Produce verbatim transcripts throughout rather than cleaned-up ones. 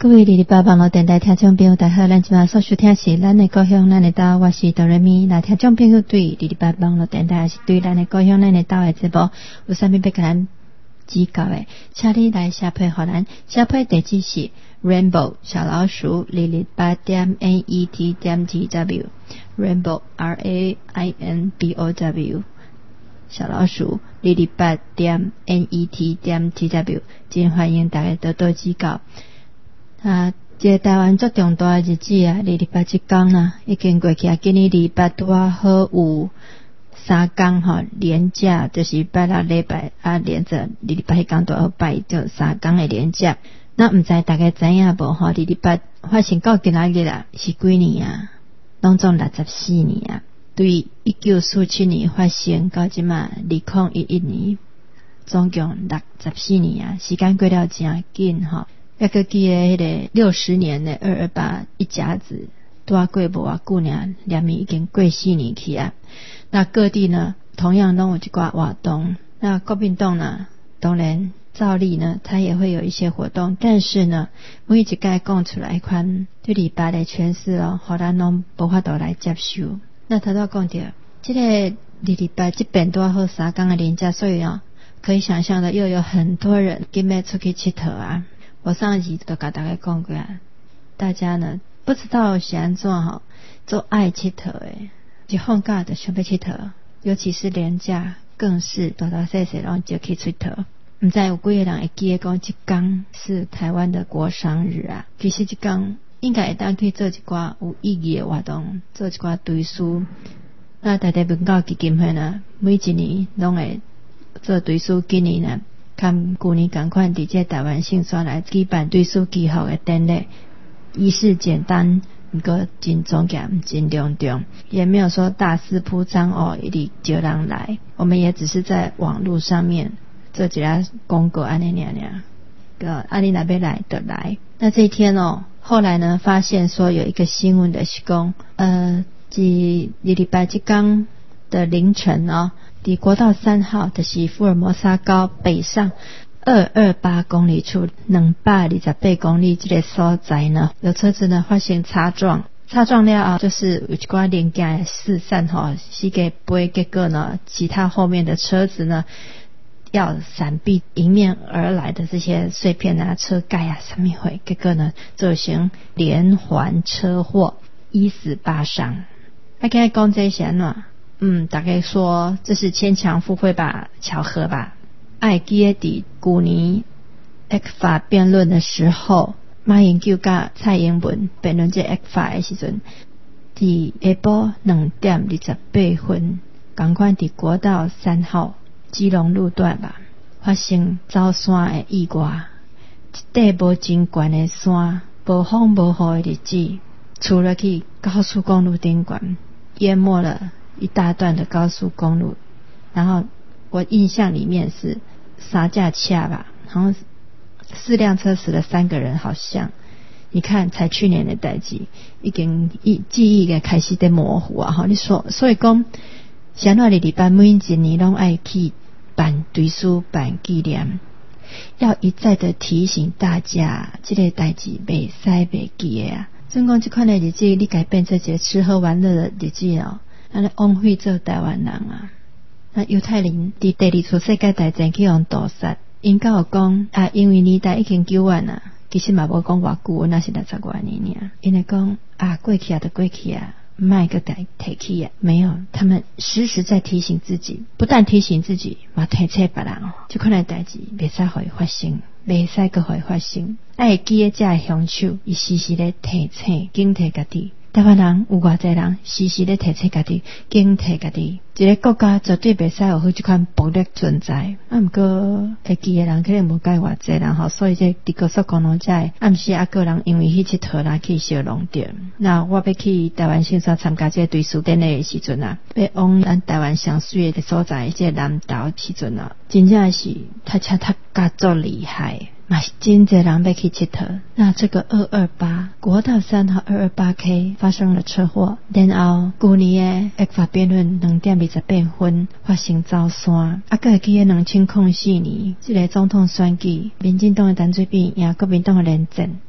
各位二二八网络电台听众朋友大家好，咱今晚所收听是咱的故乡咱的岛，我是哆来咪。那听众朋友对二二八网络电台还是对咱的故乡咱的岛的节目有啥物要跟咱指教的，请你来写批给咱，写批地址是 rainbow 小老鼠二二八点 net 点 tw rainbow r a i n b o w 小老鼠二二八点 net 点 tw， 真欢迎大家多多指教。啊，这台湾最重大的日子啊，二二八这天啦，已经过去啊。今年二二八拄啊好有三天吼连假，就是拜六礼拜啊，连着二二八迄天拄好拜着三天的连假。那毋知大家知影无吼？二二八发生到今仔日啦，是几年啊？拢总六十四年啊。对一九四七年发生到即嘛二零一一年，总共六十四年啊，时间过了真紧吼。还个记咧迄个六十年的二二八一甲子，拄啊过无偌久尔，连伊已经过四年去啊。那各地呢，同样拢有一寡活动。那国民党呢，当然照例呢，他也会有一些活动，但是呢，每一届讲出来款对二二八的诠释哦，互咱拢无法度来接受。那头头讲到，这个二二八这边拄啊好三天的连假，所以哦，可以想象的又有很多人今要出去佚佗啊。我上一集都跟大家讲过啊，大家呢不知道是安怎吼，做爱佚佗诶，就放假就想要佚佗，尤其是连假，更是大大小小拢就去佚佗。毋知有几个人会记得讲，这天是台湾的国殇日啊。其实这天应该会当去做一寡有意义的活动，做一寡堆书。那台台文教基金会呢，每一年拢会做堆书，今年呢，看旧年同款伫这台湾圣山来举办堆书记号的典礼，仪式简单，不过真庄严、真隆重，也没有说大肆铺张哦，一定叫人来。我们也只是在网络上面做一下公告，安尼尔尔，个安尼那边来的来。那这一天哦，后来呢，发现说有一个新闻的是讲，呃，即二二八这天的凌晨哦。伫国道三号，就是福尔摩沙高北上二二八公里处两百二十八公里这个所在呢，有车子呢发生擦撞，擦撞了啊，就是有一寡零件四散吼，四个飞，结果呢，其他后面的车子呢要闪避迎面而来的这些碎片啊、车盖啊什么会，结果呢造成连环车祸，一死八伤。还可以讲这些呢？嗯，大概说这是牵强附会吧，巧合吧。爱记得旧年 E C F A 辩论的时候，马英九甲蔡英文辩论这 E C F A 的时阵，伫下晡两点二十八分，同款伫国道三号基隆路段吧，发生走山的意外。一块无真悬的山，无风无雨的日子，出了去高速公路顶悬，淹没了一大段的高速公路。然后我印象里面是三架车吧，好像四辆车死了三个人，好像你看才去年的代志，已经记忆嘅开始在模糊啊。哈，你说所以讲，像那里礼拜每一年拢爱去办堆书办纪念，要一再的提醒大家，这个代志袂使袂记的啊。总讲这款的日子，你改变这些吃喝玩乐的日子哦。那枉费做台湾人啊！那犹太人伫第二次世界大战去用屠杀，因敢有讲啊，因为年代已经久远啊，其实嘛无讲偌久，那是六十多年尔。因为讲啊，过去啊就过去啊，卖个代提起啊，没有，他们时时在提醒自己，不但提醒自己，嘛提醒别人哦，这款的代志袂使互伊发生，袂使个互伊发生。爱记得这凶手，伊时时咧提醒、警惕家己。台湾人有偌济人时时咧提醒家己，警惕家己，一个国家绝对袂使有好这款暴力存在。啊，毋过会记的人可能无介偌济人吼，所以这伫高速公路遮暗时啊，个人因为去佚佗啦，去小弄着。那我要去台湾圣山参加这个堆书典礼的时阵啊，要往咱台湾上水的所在，这个南投时阵啊，真正是他车他加足厉害。嘛是真侪人要去佚佗。那这个二二八国道三号二二八 K 发生了车祸，然后旧年的立法辩论两点二十八分发生走山，啊，个会记得两千零四年这个总统选举，民进党的陈水扁赢国民党的连战，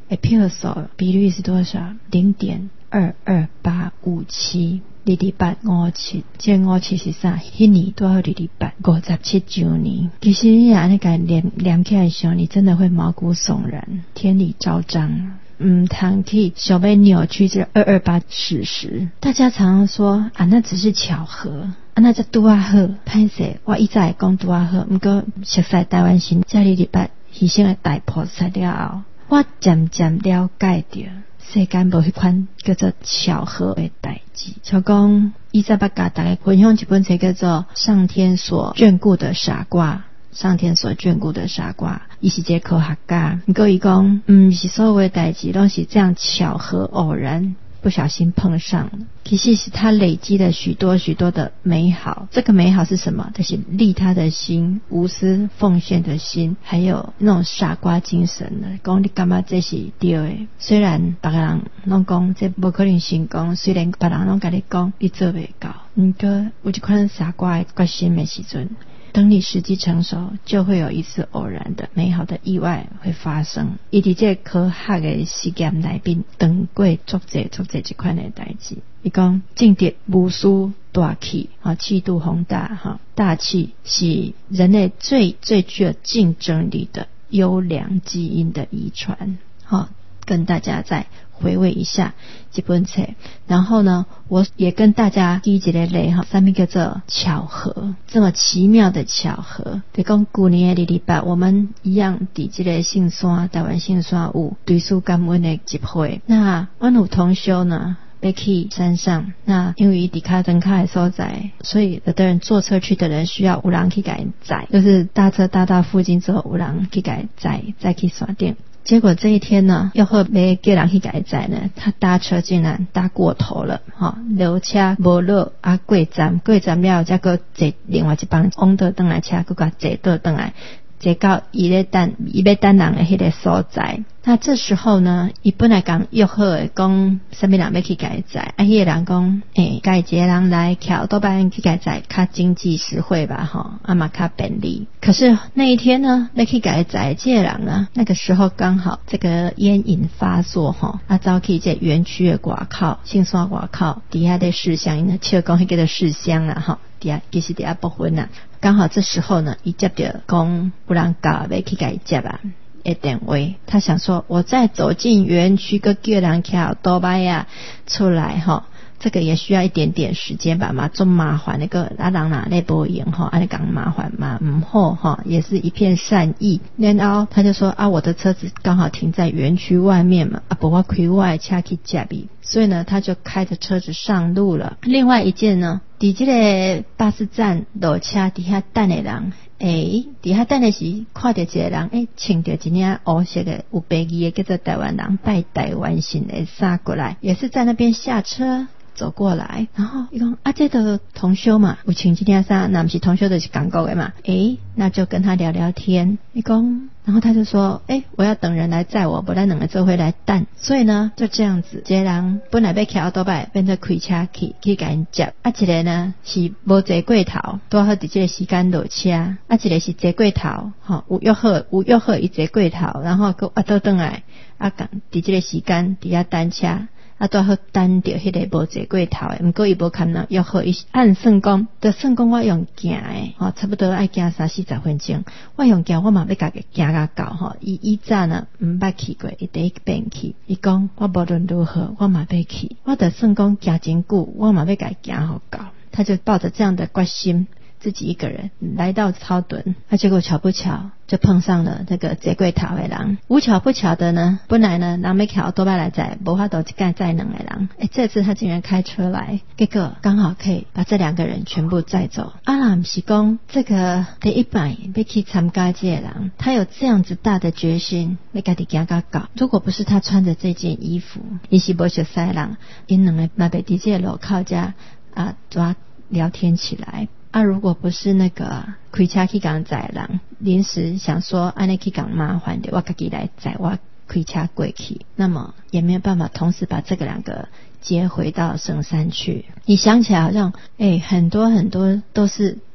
的票数比率是多少？零点二二八五七。二二八五七，这五七是啥？迄年多少？二二八五十七周年。其实你安尼个连连起来想，你真的会毛骨悚然，天理昭彰。嗯，通去想要扭曲这二二八事实。大家常常说啊，那只是巧合，啊，那才拄啊好。歹势，我以前讲拄啊好，不过熟悉台湾神在二二八牺牲的大菩萨了后，我渐渐了解到。世间无迄款叫做巧合的代志，像讲以前捌甲大家分享一本册叫做《上天所眷顾的傻瓜》，上天所眷顾的傻瓜，伊是一个科学家，不过伊讲，嗯，是所有的代志都是这样巧合偶然。不小心碰上了，其实是他累积了许多许多的美好。这个美好是什么？就是利他的心、无私奉献的心，还有那种傻瓜精神的。讲你干嘛这是对的？虽然别人拢讲这不可能成功，虽然别人拢跟你讲你做不到，不过有一款傻瓜的决心的时阵。等你时机成熟，就会有一次偶然的美好的意外会发生。伊伫这科学的实验内面，当过足侪足侪一款的代志。伊讲，正直无私大气啊，气度宏大哈，大气是人类最最具有竞争力的优良基因的遗传。好，跟大家再回味一下这本册，然后呢，我也跟大家举一个例哈，上面叫做巧合，这么奇妙的巧合。就讲去年的二二八，我们一样伫这个圣山台湾圣山有对书感恩的集会。那我有同修呢，要去山上，那因为伫卡登卡的所在，所以有的人坐车去的人需要有人去给他载，就是搭车搭到附近之后，有人去给他载，再去山顶。结果这一天呢，又好要叫人去改载呢，他搭车竟然搭过头了，哈，留车无落啊，过站过站了，再个坐另外一帮往倒转来车，佮佮坐倒转来，坐到伊咧等伊要等人的迄个所在。那这时候呢，伊本来讲约好的讲什么人要去改载，啊，迄个人讲，诶，改一个人来桥多半去改载，较经济实惠吧，哈，啊嘛较便利。可是那一天呢，要去改载这个人呢，那个时候刚好这个烟瘾发作，哈，啊，走去这园区的外口，圣山外口底下的市乡，因笑讲迄个的市乡啦，哈，底下其实底下部分啦，刚好这时候呢，伊接到讲有人教要去改接啊。的电话，他想说，我再走进园区，个叫人骑多巴呀出来哈，这个也需要一点点时间吧嘛，这么麻烦那个啊人哪那波赢哈，啊你讲麻烦嘛，唔好哈，也是一片善意。然后他就说啊，我的车子刚好停在园区外面嘛，啊不我开我的车去接你，所以呢，他就开着车子上路了。另外一件呢，伫这个巴士站落车底下等的人。诶，底下等的时看到一个人，诶，穿着一件黑色的有白字的叫做台湾人拜台湾神的衫过来，也是在那边下车走过来，然后伊讲啊，这个同修嘛，有穿这件衫，那不是同修就是港国的嘛，诶，那就跟他聊聊天，伊讲。然后他就说，诶，我要等人来载我，不然两个就会来等。所以呢，就这样子，这个人本来要骑奥多拜，变成开车去去给人接。啊，一个呢是无坐过头，拄好伫这个时间落车。啊，一个是坐过头，吼、哦，有约好，有约好伊坐过头，然后佮啊倒转来，啊，讲伫这个时间伫遐等车。啊，拄好等着迄个无坐过头的，毋过伊无看到约好伊按算讲，就算讲我用行的，吼、哦，差不多爱行三四十分钟。我用行，我嘛要家己行甲到吼。伊以早呢毋捌去过，伊第一遍去。伊讲我无论如何，我嘛要去。我就算讲行真久，我嘛要家己行好到。他就抱着这样的决心。自己一个人来到草屯，那、啊、结果巧不巧就碰上了这个坐过头的人。无巧不巧的呢，本来呢人要骑多摆来载，无法度一盖载两个人。诶，这次他竟然开车来，结果刚好可以把这两个人全部载走。啊啦，不是讲这个第一摆要去参加这个人，他有这样子大的决心，要家己行到到。如果不是他穿着这件衣服，伊是无熟悉人，因两个嘛被伫这个路口遮啊抓聊天起来。啊，如果不是那个开车去港载人，临时想说安尼去港麻烦的，我自己来载，我开车过去，那么也没有办法同时把这个两个接回到圣山去。你想起来好像，哎，很多很多都是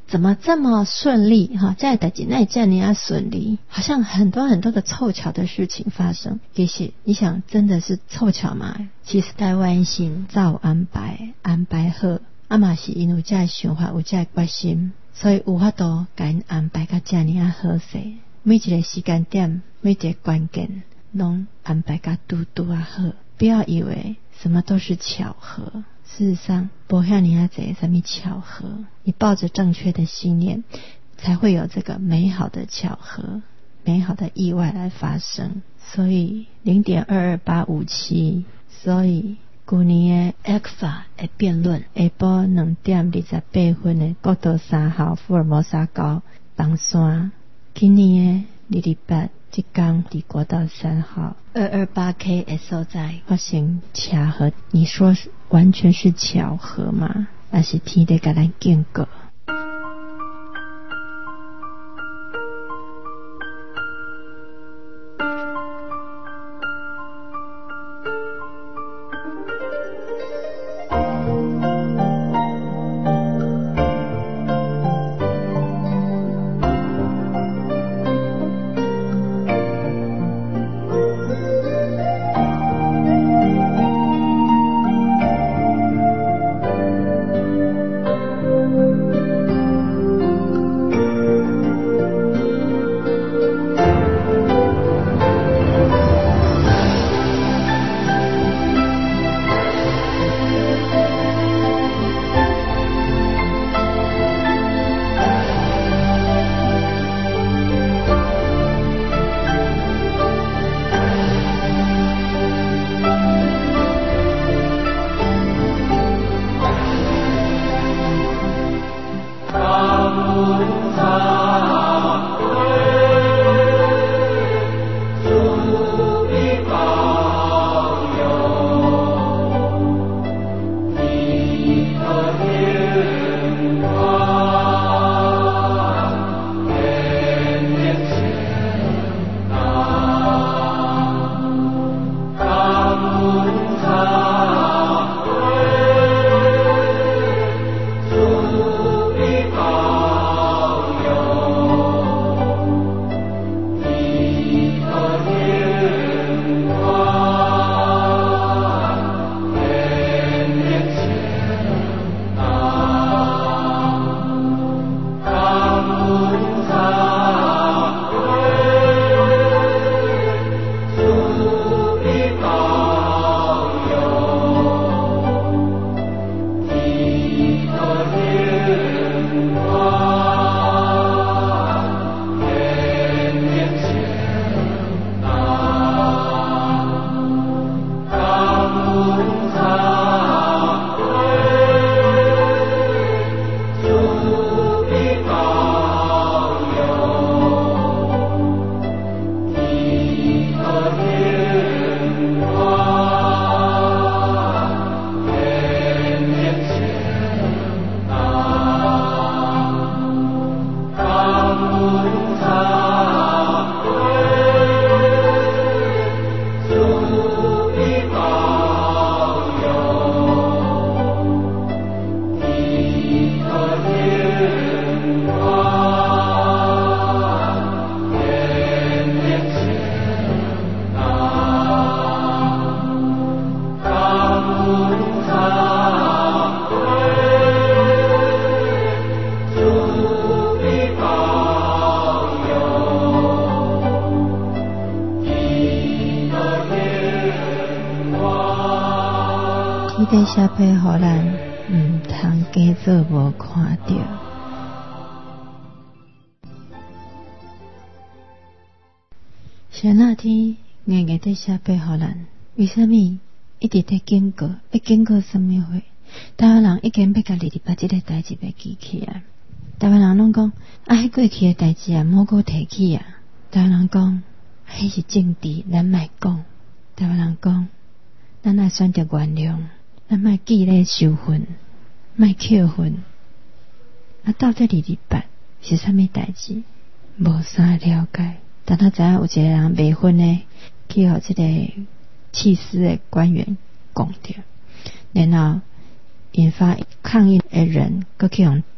怎么这么顺利哈？在代志那这样顺利，好像很多很多的凑巧的事情发生。其实你想，真的是凑巧吗？其实台湾神早有安排，安排好，啊嘛是因为这样想法，有这样决心，所以有法度给人安排到这样好势。每一个时间点，每一个关键，拢安排到嘟嘟啊好。不要以为什么都是巧合。事实上，不像你要这什么巧合，你抱着正确的信念，才会有这个美好的巧合、美好的意外来发生。所以 零点二二八五七， 所以去年的 E C F A 的辩论下晡两点二十八分的国道三号福尔摩沙高东山，今年的二二八这天在国道三号二二八 K 的所在发生车祸，你说完全是巧合吗？还是天在给咱警告？这社会予咱唔通假做无看到。像那天硬硬在社会予咱，为什么一直在警告？要警告什么话？台湾人已经要甲二二八这个代志要记起啊！台湾人拢讲啊，迄过去的代志啊，莫搁提起啊！台湾人讲，迄是政治，咱莫讲。台湾人讲，咱爱选择原谅。咱莫记咧受恨，莫扣分。啊，到底二二八是啥物代志？无啥了解。但他知影有一个人未婚呢，去互这个弃尸的官员讲着，然后引发抗议的人，搁去互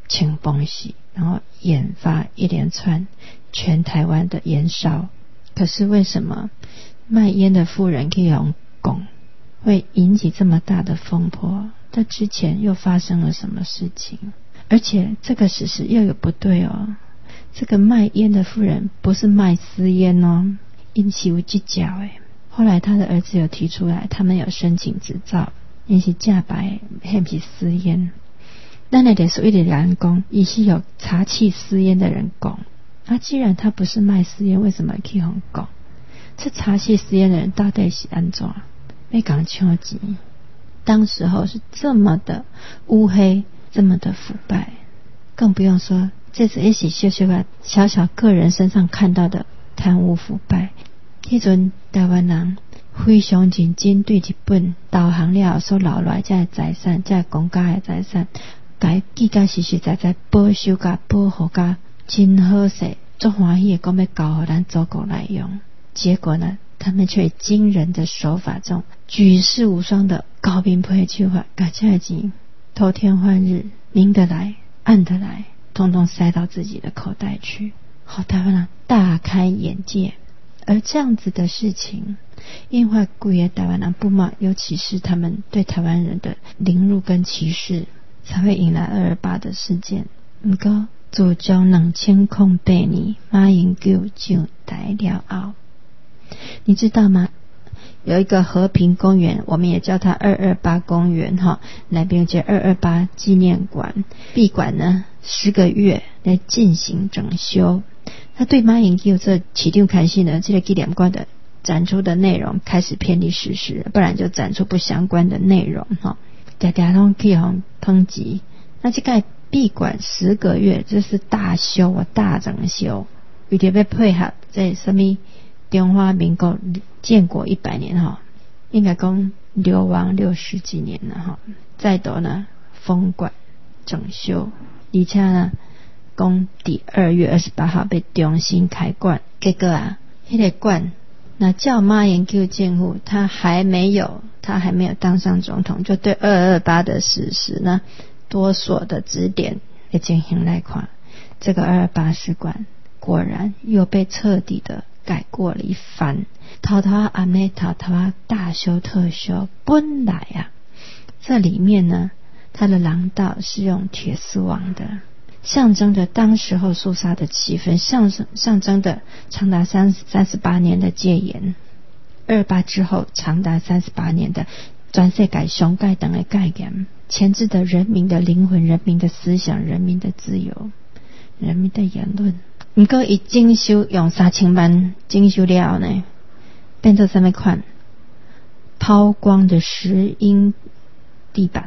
清崩洗，然后引发一连串全台湾的延烧。可是为什么卖烟的妇人可以用拱会引起这么大的风波？这之前又发生了什么事情？而且这个事实又有不对哦，这个卖烟的妇人不是卖私烟哦，因是有计较诶。后来他的儿子有提出来，他们有申请执照，因是假白，还不是私烟。那那得所谓的人讲，也是有查气私烟的人讲。啊，既然他不是卖私烟，为什么可以讲讲？这查气私烟的人到底是安怎？要讲抢钱？当时候是这么的乌黑，这么的腐败，更不用说这次一起小小个小小个人身上看到的贪污腐败。迄阵台湾人非常认真对日本投降了所留落来这财产，这国家的财产，该记甲实实在在保守甲保护甲真好势，足欢喜的讲要交给咱祖国来用。结果呢，他们却以惊人的手法中举世无双的高明配手法，把这钱偷天换日，明的来暗的来，统统塞到自己的口袋去，好，台湾人大开眼界。而这样子的事情因为故意台湾人不满，尤其是他们对台湾人的凌辱跟歧视，才会引来二二八的事件。不过自从两千零八年马英九上台了后，你知道吗？有一个和平公园，我们也叫它二二八公园哈，那边有这二二八纪念馆，闭馆呢十个月来进行整修。那对马英九这起定开始呢，这个纪念馆的展出的内容开始偏离事实，不然就展出不相关的内容哈，大家都可以很抨击。那这个闭馆十个月，这是大修啊，大整修，为了要配合这什么中华民国建国一百年哈，应该讲流亡六十几年了哈，再度呢封馆整修，而且呢讲第二月二十八号被重新开馆。结果啊，那个馆那叫马英九政府，他还没有他还没有当上总统，就对二二八的事实呢多所的指点的进行来看，这个二二八使馆果然又被彻底的改过了一番，偷偷按呢偷偷大修特修。本来啊，这里面呢，它的廊道是用铁丝网的，象征着当时候肃杀的气氛，象征象征的长达三三十八年的戒严，二八之后长达三十八年的全世界上界等的概念，牵制的人民的灵魂、人民的思想、人民的自由、人民的言论。不过以精修用三千万精修了呢，变成什么款？抛光的石英地板，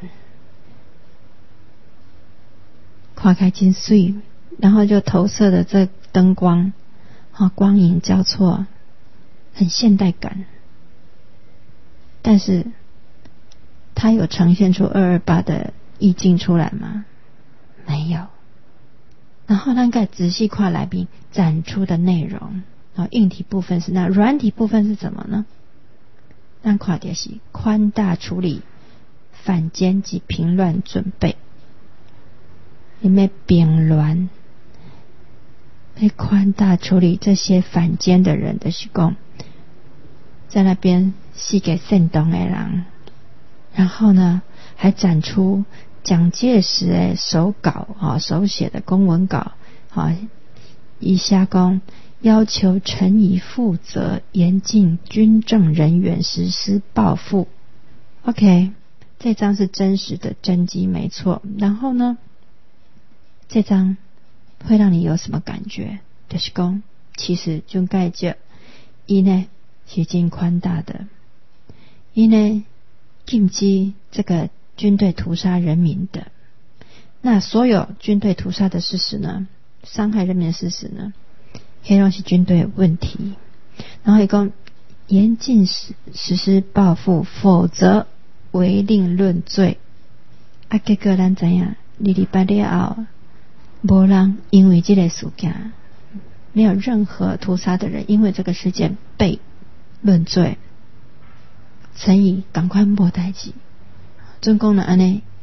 划开真水，然后就投射的这灯光，啊，光影交错，很现代感。但是它有呈现出二二八的意境出来吗？没有。然后咱再仔细看来宾展出的内容，然后硬体部分是那，软体部分是什么呢？咱看的是宽大处理反间及平乱准备，里面平乱被宽大处理这些反间的人的是讲，在那边是给煽动的人，然后呢还展出蒋介石的手稿啊，手写的公文稿啊，以下讲要求陈仪负责严禁军政人员实施报复。 OK， 这张是真实的真迹没错。然后呢，这张会让你有什么感觉？就是讲其实就盖着伊呢是真宽大的，伊呢禁止这个军队屠杀人民的。那所有军队屠杀的事实呢，伤害人民的事实呢，黑龙是军队的问题。然后一共严禁实实施报复，否则违令论罪。啊，结果咱知影，二二八了后，没人因为这个事件，没有任何屠杀的人因为这个事件被论罪。陈仪赶快没代志。中共呢安尼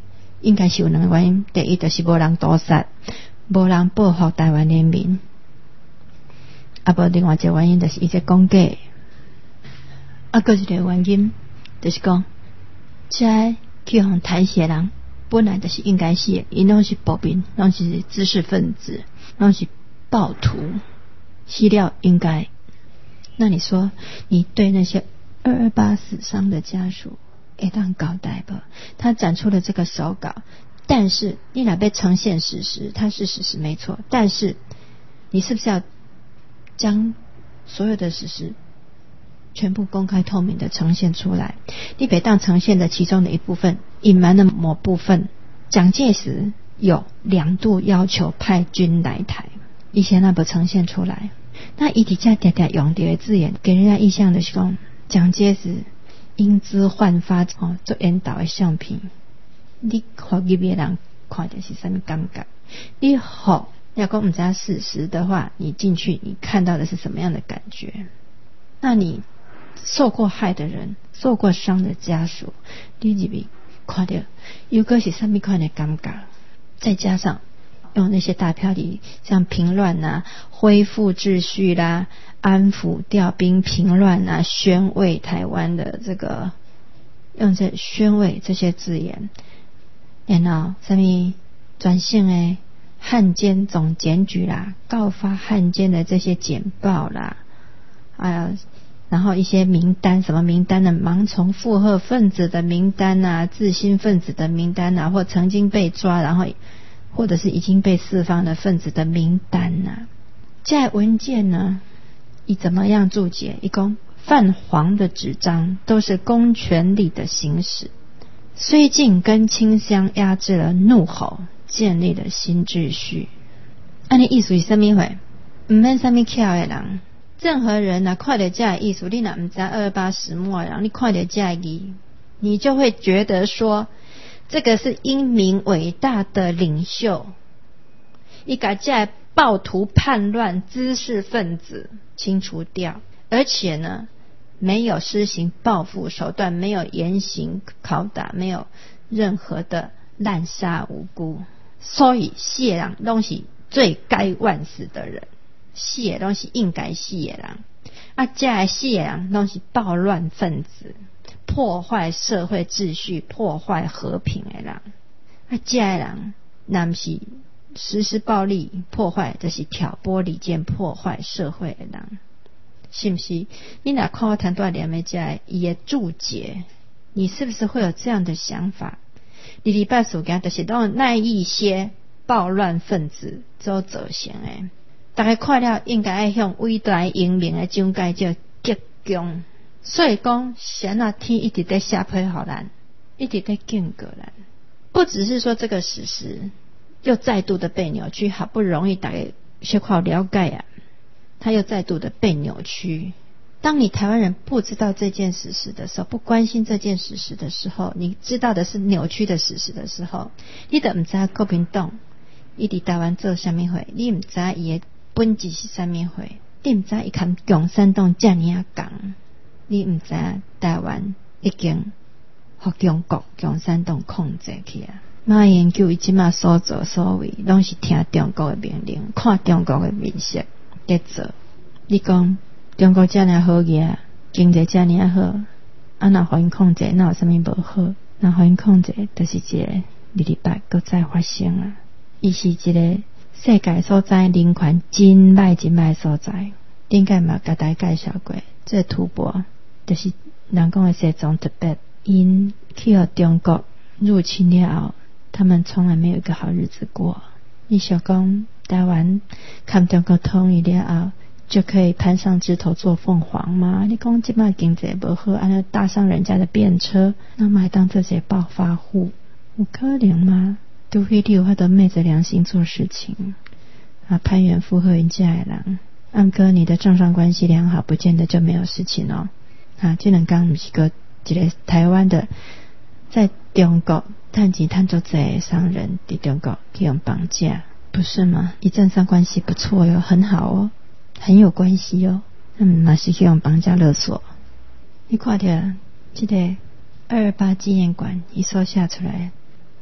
应该是有两个原因，第一就是无人屠杀，无人保护台湾人民，啊无另外一个原因就是伊在讲假，啊佫一个原因就是讲，这去互台协人本来就是应该死，因拢是暴民，拢是知识分子，拢是暴徒，死了应该。那你说，你对那些二二八死伤的家属会当交代不？他展出了这个手稿，但是你若要呈现事实，它是事实没错，但是你是不是要将所有的事实全部公开透明的呈现出来？你别当呈现的其中的一部分，隐瞒了某部分。蒋介石有两度要求派军来台，以前那不呈现出来。那伊底下常常用到的字眼，给人家印象的是讲蒋介石英姿焕发哦，做引导的相片。你互入的人看的是什么感觉？你好，要讲不知道事实的话，你进去你看到的是什么样的感觉？那你受过害的人、受过伤的家属，你入去看到又个是什么款的感觉？再加上用那些大标题，像平乱啊、恢复秩序啦、安抚调兵平乱啊、宣慰台湾的这个，用这宣慰这些字眼，然后什么转性诶汉奸总检举啦、告发汉奸的这些简报啦，还有然后一些名单，什么名单呢？盲从附和分子的名单啊，自新分子的名单啊，或曾经被抓，然后或者是已经被释放的分子的名单啊。在文件呢，以怎么样注解？一共泛黄的纸张都是公权力的行使，绥靖跟清乡压制了怒吼，建立了新秩序。按你意思是什么回？唔免什么巧的人。任何人啊，看到这个意思，你若不知道二二八始末，然后你看到这个字，你就会觉得说，这个是英明伟大的领袖，一个这暴徒叛乱知识分子清除掉，而且呢，没有施行报复手段，没有严刑拷打，没有任何的滥杀无辜，所以死的人都是罪该万死的人。死的都是应该死的人，啊，这个死的人都是暴乱分子，破坏社会秩序、破坏和平的人。啊，这个人若不是实施暴力破坏，就是挑拨离间、破坏社会的人，是不是？你若看我谈多点的这个伊的注解，你是不是会有这样的想法？你礼拜四讲就是当那一些暴乱分子做造成的。大家看了应该要向伟大英明的蒋介石鞠躬，所以讲神啊天一直在下配予咱，一直在敬过咱。不只是说这个史实又再度的被扭曲，好不容易大家小可了解啊，他又再度的被扭曲。当你台湾人不知道这件史实的时候，不关心这件史实的时候，你知道的是扭曲的史实的时候，你就不知道国民党伊伫台湾做什么会，你不知道伊的本质是什么会，你唔知伊跟共产党这么啊讲，你唔知台湾已经互中国共产党控制去啊。马英九伊即马所作所为，拢是听中国的命令，看中国的面色在做。你讲中国这么好嘢，经济这么好，啊那互因控制，那有什么不好？那互因控制，就是一个日日拜搁再发生啊。伊是一个世界所在人权真歹真歹所在，应该嘛甲大家介绍过。这吐蕃就是人讲的西藏特别，因去到中国入侵了后，他们从来没有一个好日子过。你想讲台湾看中国统一了后，就可以攀上枝头做凤凰吗？你讲现在经济不好，按照搭上人家的便车，那么还当这些暴发户，有可能吗？除非你有法度昧着良心做事情啊，攀援附和人家的人，按哥你的政商关系良好，不见得就没有事情哦。啊，这两天不是个一个台湾的在中国赚钱赚足济商人，在中国去用绑架，不是吗？以政商关系不错哟，很好哦，很有关系哦。嗯，那是去用绑架勒索。你看到这个二二八纪念馆，伊所写出来。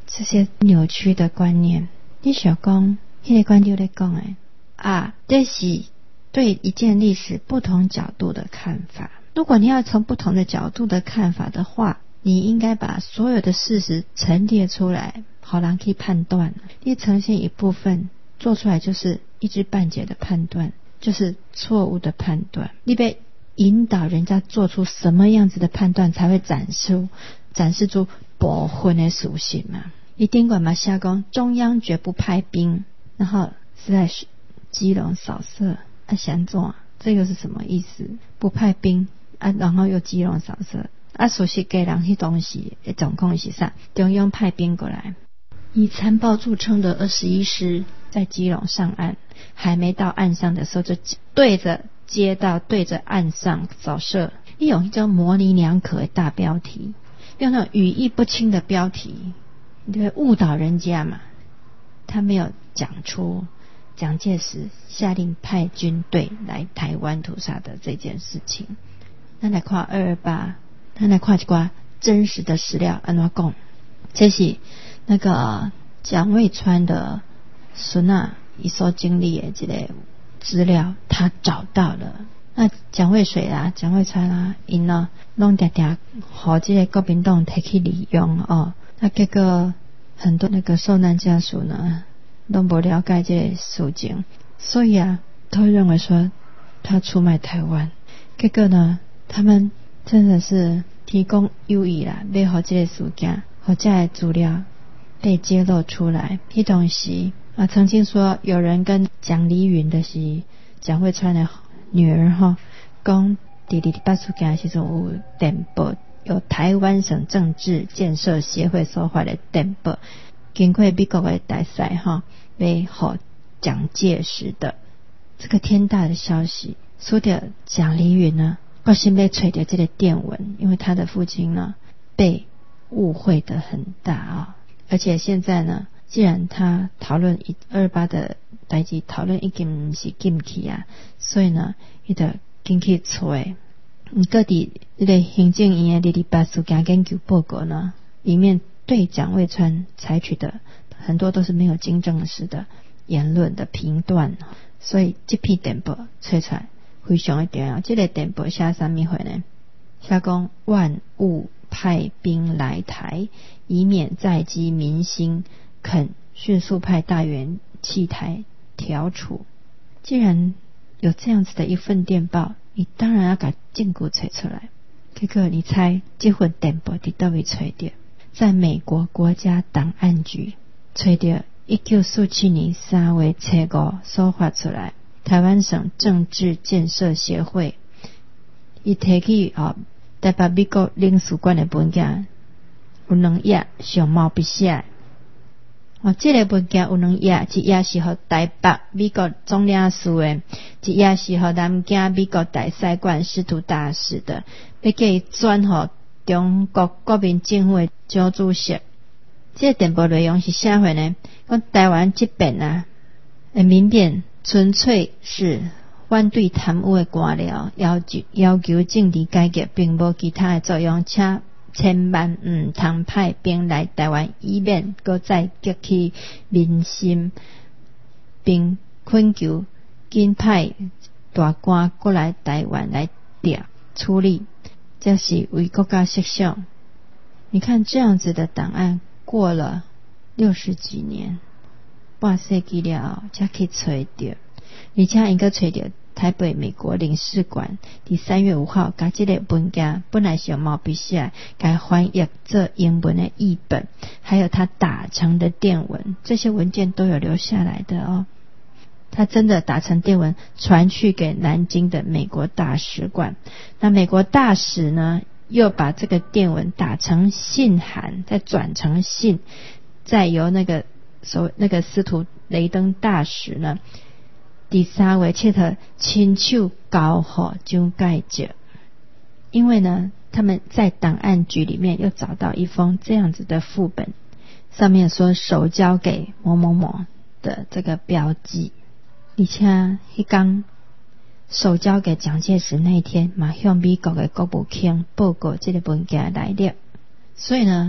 这些扭曲的观念。你想讲那个观点在讲的啊，这是对一件历史不同角度的看法。如果你要从不同的角度的看法的话，你应该把所有的事实陈列出来，好让可以判断。你呈现一部分做出来就是一知半解的判断，就是错误的判断。你被引导人家做出什么样子的判断，才会展示展示出部分的属性嘛。一定管嘛下讲中央绝不派兵，然后是在基隆扫射啊，想做这个是什么意思？不派兵啊，然后又基隆扫射啊，属实给人迄东西的状况是啥？中央派兵过来，以残暴著称的二十一师在基隆上岸，还没到岸上的时候就对着街道对着岸上扫射，利用一种模棱两可的大标题，用那种语义不清的标题，你就会误导人家嘛。他没有讲出蒋介石下令派军队来台湾屠杀的这件事情。那来看二二八，那来看一寡真实的史料安怎讲。这是那个蒋渭川的孙啊，伊所经历的这个资料，他找到了。那蒋渭水啊、蒋渭川啊，因呢拢常常和这个国民党提去利用哦。那结果很多那个受难家属呢，都不了解这个事情，所以啊，都认为说他出卖台湾。结果呢，他们真的是提供优异啦，要和这个事件和这个资料被揭露出来。迄当时啊，曾经说有人跟蒋丽云的是蒋渭川的女儿哈，讲第二八事件的时阵有电报，有台湾省政治建设协会所发的电报，经过美国的大使哈，被和蒋介石的这个天大的消息，说的蒋丽云呢，高兴被吹掉这个电文，因为他的父亲呢被误会的很大啊、哦，而且现在呢，既然他讨论二二八的代志，讨论已经不是禁忌啊，所以呢，他就进去吹。嗯，各地这个行政院的二二八事件研究报告呢，里面对蒋渭川采取的很多都是没有经证实的言论的评断，所以这批电报吹出来非常的重要。这个电报写什么话呢？写讲万勿派兵来台，以免再激民心，肯迅速派大员弃台调处。既然有这样子的一份电报，你当然要把证据找出来。结果你猜这份电报在哪里找到？在美国国家档案局找到一九四七年三月七五所发出来，台湾省政治建设协会伊提起哦，台北美国领事馆的文件有两页相貌不写哦，这个文件有两页，一页是和台北美国总领事的，一页是和南京美国大使馆使徒大使的，要给伊转给中国国民政府的蒋主席。这个电报内容是啥货呢？讲台湾这边啊的民变纯粹是反对贪污的官僚，要求要求政治改革，并无其他的作用，且千万唔通派兵来台湾，以免搁再激起民心，并恳求紧派大官过来台湾来调处理，这是为国家设想。你看这样子的档案过了六十几年，半世纪了才可以找到，而且应该找到台北美国领事馆第三月五号把这个文件本来是有毛笔写，改翻译这英文的译本，还有他打成的电文，这些文件都有留下来的哦。他真的打成电文传去给南京的美国大使馆，那美国大使呢又把这个电文打成信函，再转成信，再由那个所谓那个司徒雷登大使呢第三位切特亲手交给蒋介石。因为呢他们在档案局里面又找到一封这样子的副本，上面说手交给某某某的这个标记，而且那天手交给蒋介石那一天，马向美国的国务卿报告这个文件来历。所以呢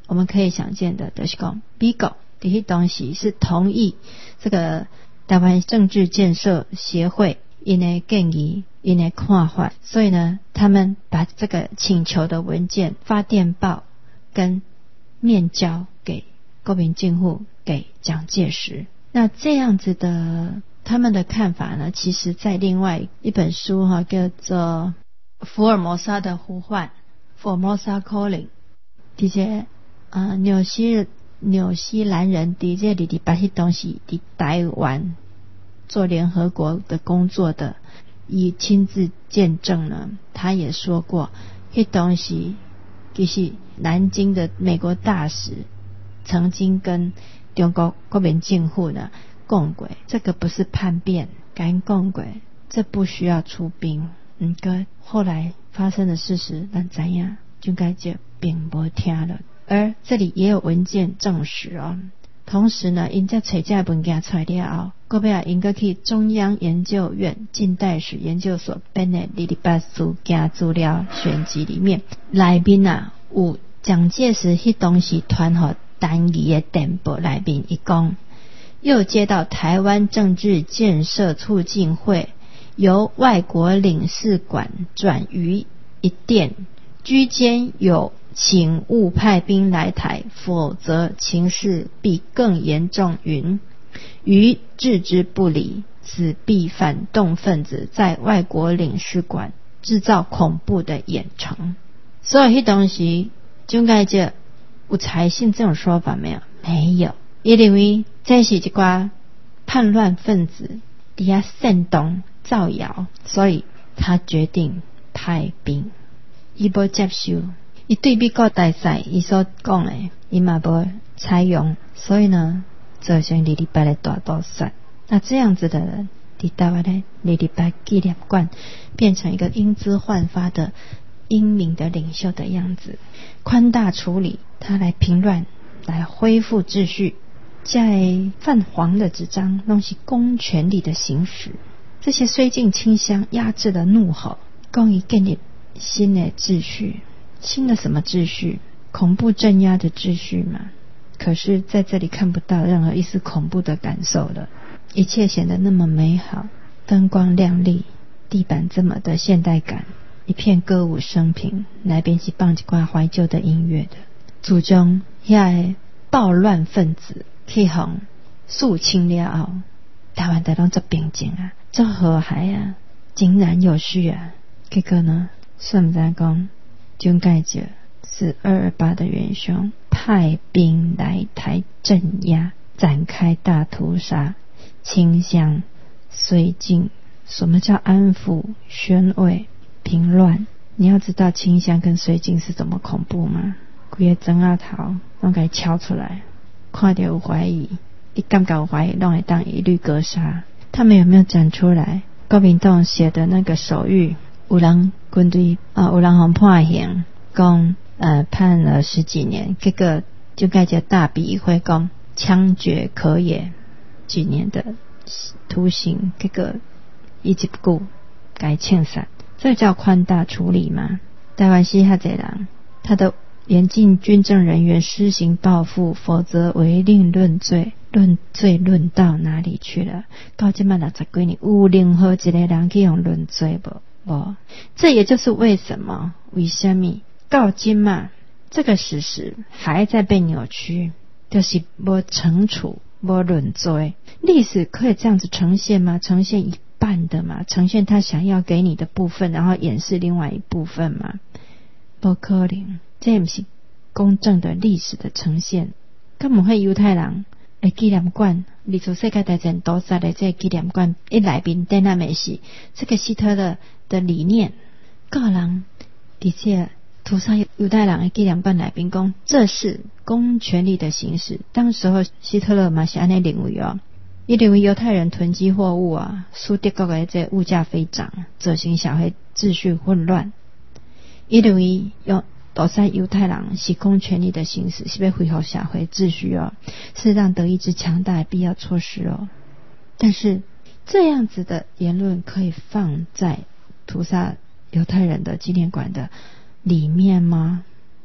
我们可以想见的就是说美国在那当时是同意这个台湾政治建设协会他的建议他的看法，所以呢他们把这个请求的文件发电报跟面交给国民政府，给蒋介石。那这样子的他们的看法呢，其实在另外一本书哈、哦、叫做福尔摩沙的呼唤 Formosa Calling， 这些呃纽西纽西兰人在这里把这东西在台湾做联合国的工作的，以亲自见证呢，他也说过这东西其实南京的美国大使曾经跟中国国民政府呢讲过，这个不是叛变，敢讲过这不需要出兵。嗯，个后来发生的事实咱知影，就该就并不听了。而这里也有文件证实哦。同时呢，因这找这文件出来了后，还要应该去中央研究院近代史研究所编的二十八书加资料选集里面，内面啊有蒋介石迄当时传给单仪的电报内面，伊讲又接到台湾政治建设促进会由外国领事馆转于一电，居间有请勿派兵来台，否则情势必更严重云，于置之不理，此必反动分子在外国领事馆制造恐怖的演成。所以那东西就该这有采信这种说法没有？没有，因为这是一挂叛乱分子底下煽动造谣，所以他决定派兵。他不接受，他对美国大使他所讲的他也不采用，所以呢造成二二八的大屠杀。那这样子的人在台湾的二二八纪念馆变成一个英姿焕发的英明的领袖的样子，宽大处理他来平乱，来恢复秩序。在泛黄的纸张都是公权力的行使，这些绥靖清香压制了怒吼，公益建立新的秩序。新的什么秩序？恐怖镇压的秩序嘛。可是在这里看不到任何一丝恐怖的感受了，一切显得那么美好，灯光亮丽，地板这么的现代感，一片歌舞升平，那边是放一挂怀旧的音乐的。祖宗遐暴乱分子去互肃清了后，台湾的人做平静啊，做和谐啊，井然有序啊。结果呢，算不知讲蒋介石是二二八的元凶，派兵来台镇压，展开大屠杀，清乡绥靖。什么叫安抚、宣慰、平乱？你要知道清乡跟绥靖是怎么恐怖吗？规个针仔头拢给敲出来，看到有怀疑，你感觉有怀疑，拢会当一律格杀。他们有没有展出来？国民党写的那个手谕，有人军队啊，有人互判刑，讲呃判了十几年，这个就该叫大笔会讲枪决可也，几年的徒刑，这个一级不顾该庆杀，这叫宽大处理吗？台湾西哈这人，他的严禁军政人员施行报复，否则违令论罪。论罪论到哪里去了？到现在六十几年，有任何一个人去用论罪不？不，这也就是为什么，为什么到今嘛，这个事实还在被扭曲，就是没惩处，没论罪。历史可以这样子呈现吗？呈现一半的嘛？呈现他想要给你的部分，然后掩饰另外一部分嘛？不可能，这不是公正的历史的呈现。根本会犹太人的纪念馆，二次世界大战屠杀的这个纪念馆一内面在那美是这个希特勒的理念，个人的确屠杀犹太人的纪念馆内面讲，这是公权力的行使。当时候希特勒嘛是安尼认为哦，他认为犹太人囤积货物啊，使德国的这物价飞涨，造成社会秩序混乱。他认为用屠杀犹太人是公权力的行使，是要恢复社会秩序哦，是让德意志强大的必要措施哦。但是这样子的言论可以放在屠杀犹太人的纪念馆的里面吗？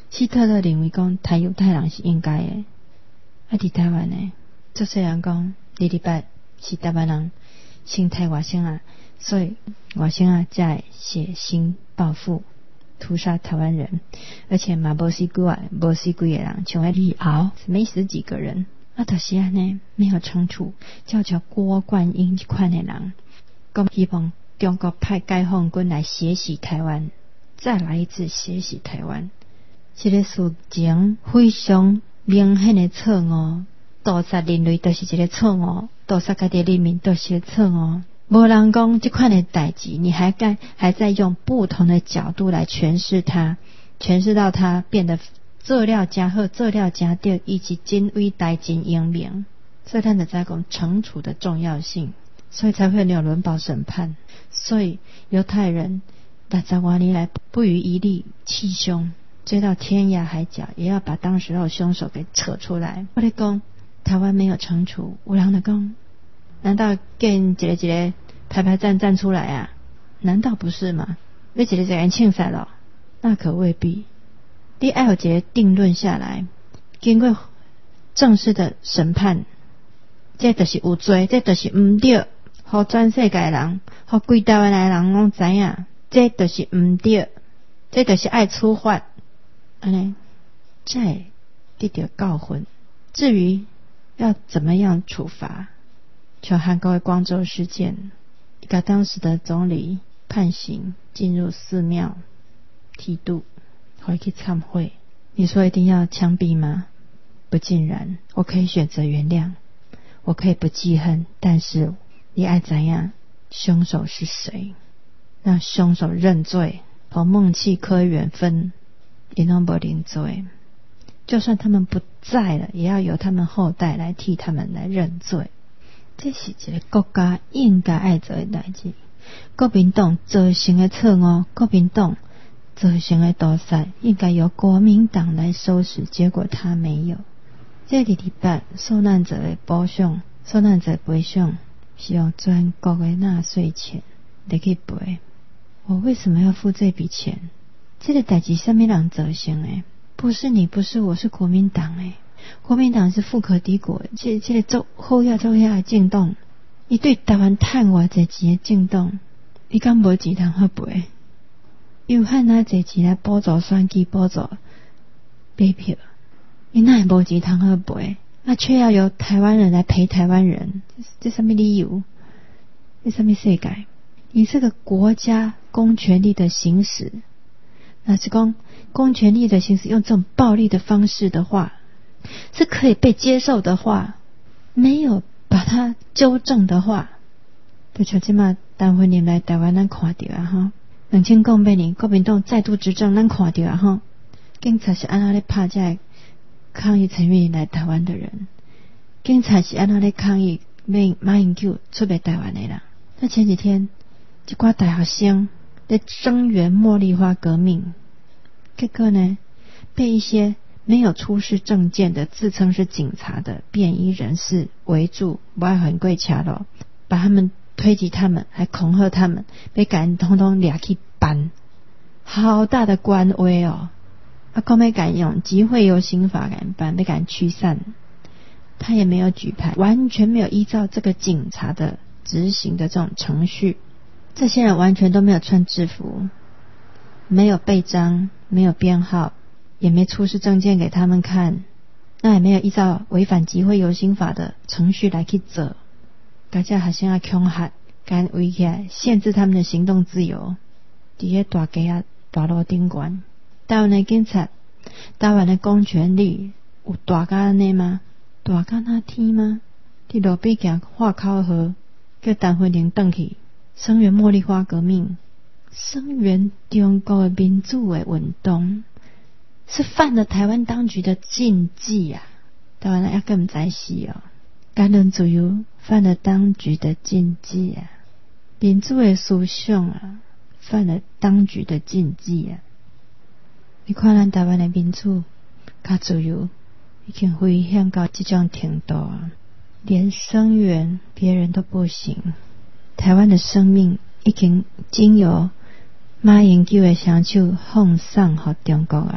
希特勒认为讲台犹太人是应该的，啊伫台湾呢，做细人讲二礼拜是台湾人心态外省啊，所以外省啊才会血腥报复，屠杀台湾人，而且嘛无死几啊，无死几个人，像迄李敖没死几个人，啊，就是安尼没有惩处，叫叫郭冠英这款的人，讲希望中国派解放军来血洗台湾，再来一次血洗台湾。这个事情非常明显的错误，屠杀人类都是一个错误，屠杀家己人民都是一个错误。没人讲这款的代志，你还该还在用不同的角度来诠释它，诠释到它变得做了加好，做了加对，以及真伟大真英明。所以咱就在讲惩处的重要性，所以才会有伦堡审判。所以犹太人六十多年来不遗余力气凶，追到天涯海角，也要把当时的凶手给扯出来。我咧讲台湾没有惩处，有人就讲难道跟一个一个排排站站出来啊？难道不是吗？要一个一个人庆赛了？那可未必。你要有一个定论下来，经过正式的审判，这就是有罪，这就是唔对，互全世界人，互规台湾的人拢知影，这就是唔对，这就是爱处罚，安尼才会得到教训。至于要怎么样处罚，像韩国的光州事件，一个当时的总理判刑，进入寺庙剃度，回去忏悔。你说一定要枪毙吗？不尽然，我可以选择原谅，我可以不记恨，但是你爱怎样，凶手是谁，让凶手认罪。彭孟祺、柯远芬也都没认罪，就算他们不在了，也要由他们后代来替他们来认罪。这是一个国家应该爱做的代志。国民党造成的错误，国民党造成的屠杀，应该由国民党来收拾，结果他没有。这个礼拜受难者的补偿，受难者赔偿是用全国的纳税钱来去赔。我为什么要付这笔钱？这个代志什么人造成的？不是你，不是我，是国民党诶。国民党是富可敌国，这这个做好呀做呀的政党，伊对台湾赚偌济钱的政党，伊敢无钱通好赔？有汉哪济钱来补助选举、补助买票？伊哪会无钱通好赔？那却要由台湾人来赔台湾人，这什么理由？这什么世界？你这个国家公权力的行使，那是讲公权力的行使用这种暴力的方式的话，是可以被接受的话，没有把它纠正的话，就像现在陈水扁来台湾咱看到啊哈，两千零八年国民党再度执政咱看到啊哈，警察是按怎咧拍这个抗议陈水扁来台湾的人，警察是按怎咧抗议马英九出来台湾的人。那前几天一寡大学生在声援茉莉花革命，结果呢被一些没有出示证件的自称是警察的便衣人士围住，不爱很贵卡了，把他们推挤他们，还恐吓他们，被赶通通抓去办，好大的官威哦！啊，讲要敢用集会游行法敢办，被敢驱散，他也没有举牌，完全没有依照这个警察的执行的这种程序。这些人完全都没有穿制服，没有背章，没有编号，也没出示证件给他们看，那也没有依照违反集会游行法的程序来去做，大家还是要恐吓，敢围起来限制他们的行动自由。在那大街啊、大路顶端，台湾的警察、台湾的公权力有大到这样吗？大到那天吗？在路边行画口号，叫陈水扁回去声援茉莉花革命，声援中国的民主的运动，是犯了台湾当局的禁忌啊！台湾人也更不知是哦，言论自由犯了当局的禁忌啊，民主的思想啊，犯了当局的禁忌啊！你看咱台湾的民主较自由，已经危险到这种程度啊，连声援别人都不行。台湾的生命已经经由马英九的双手奉送给中国啊！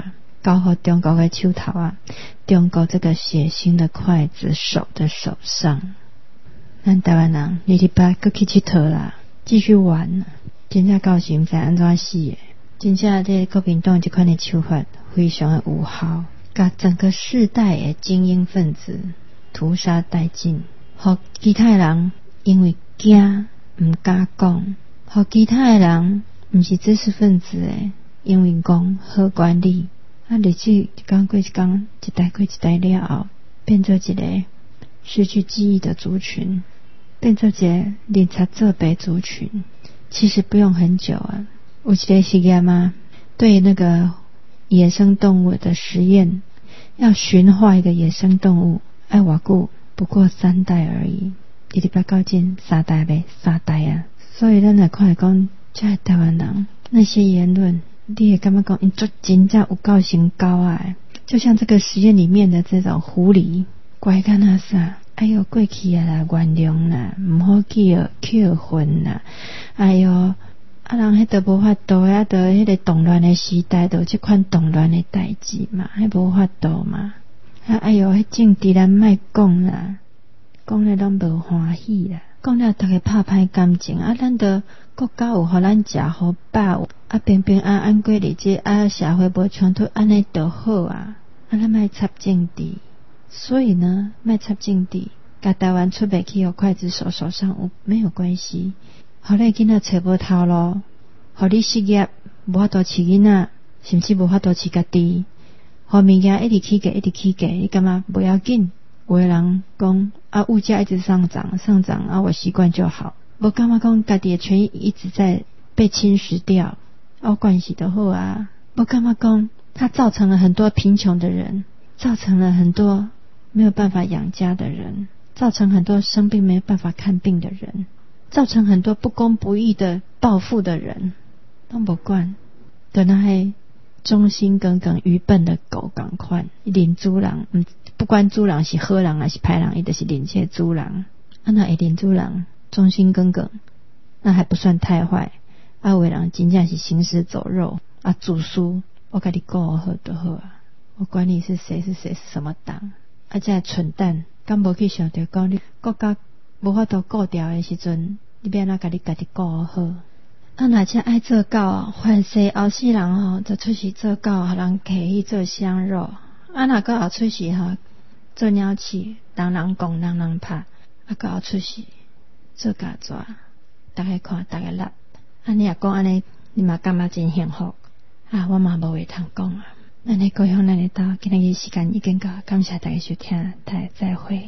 交予中国的手头啊，中国这个血腥的刽子手的手上。咱台湾人二礼拜搁去佚佗啦，继续玩啦，真正到时毋知安怎死的。真正这国民党这款的手法非常的有效，把整个世代的精英分子屠杀殆尽，互其他人因为惊毋敢讲，互其他的人毋是知识分子的，因为讲好管理，啊日子一天过一天，一代过一代了后，变做一个失去记忆的族群，变做一个认贼作弊族群。其实不用很久啊，有一个实验啊，对那个野生动物的实验，要驯化一个野生动物，要多久？不过三代而已。二礼拜到今三代呗，三代啊！所以咱来看来讲，这台湾人那些言论，你也感觉讲，因做真正有够成高啊！就像这个实验里面的这种狐狸，乖干那啥，哎呦过去啊啦，原谅啦，唔好去扣分啦，哎呦，啊人迄都无法度啊，都迄个动乱的时代，都这款动乱的代志嘛，迄无法度嘛。啊哎呦，迄政治咱莫讲啦，讲了拢无欢喜啦，讲了大家拍歹感情啊，咱都国家有互咱食好饱，啊平平安安过日子，啊社会无冲突，安尼就好啊，啊咱莫插政治。所以呢，莫插政治，甲台湾出袂去，互刽子手手上有没有关系？互你囡仔找无头路，互你失业，无法度饲囡仔，甚至无法度饲家己。互物件一直起价，一直起价，你感觉不要紧？有的人讲啊，物价一直上涨，上涨啊，我习惯就好。无感觉讲家己的权益一直在被侵蚀掉，啊，关系就好啊。无感觉讲它造成了很多贫穷的人，造成了很多没有办法养家的人，造成很多生病没有办法看病的人，造成很多不公不义的报复的人，都无管，就那些忠心耿耿愚笨的狗同款，认主人，不管主人是好人还是歹人，伊就是认这主人。啊，那会认主人忠心耿耿，那还不算太坏。啊，有的人真正是行尸走肉啊，自私，我甲你顾好就好啊，我管你是谁是谁是什么党。啊，这蠢蛋，敢无去想着讲你国家无法度顾掉的时阵，你要安怎甲你家己顾好？啊，若真爱做狗，凡世后世人吼，就出去做狗，互人客去做香肉。啊，若个后出去吼，做鸟鼠，人人讲，人人拍。啊，个后出去做家蛇，大家看，大家立。啊，你若讲安尼，你嘛感觉真幸福。啊，我嘛无话通讲啊。咱的故乡，咱的岛，今日时间已经到，感谢大家收听，大家再会。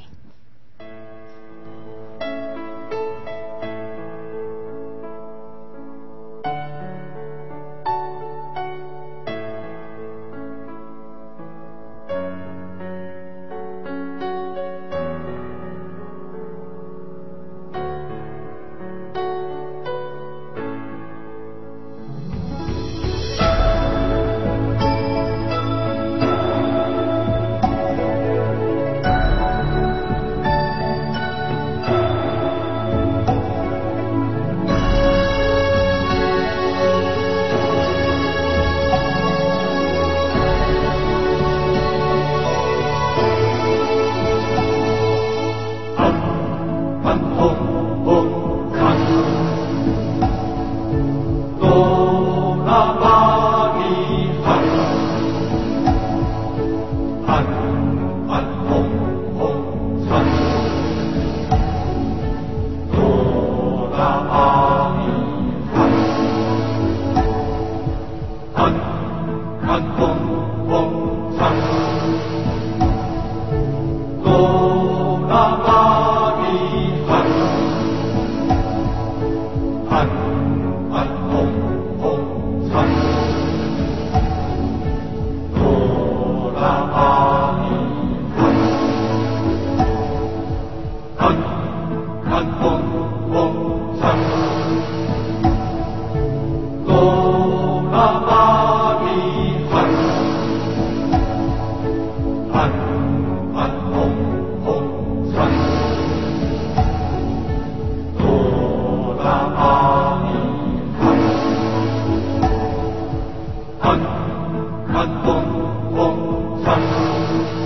共产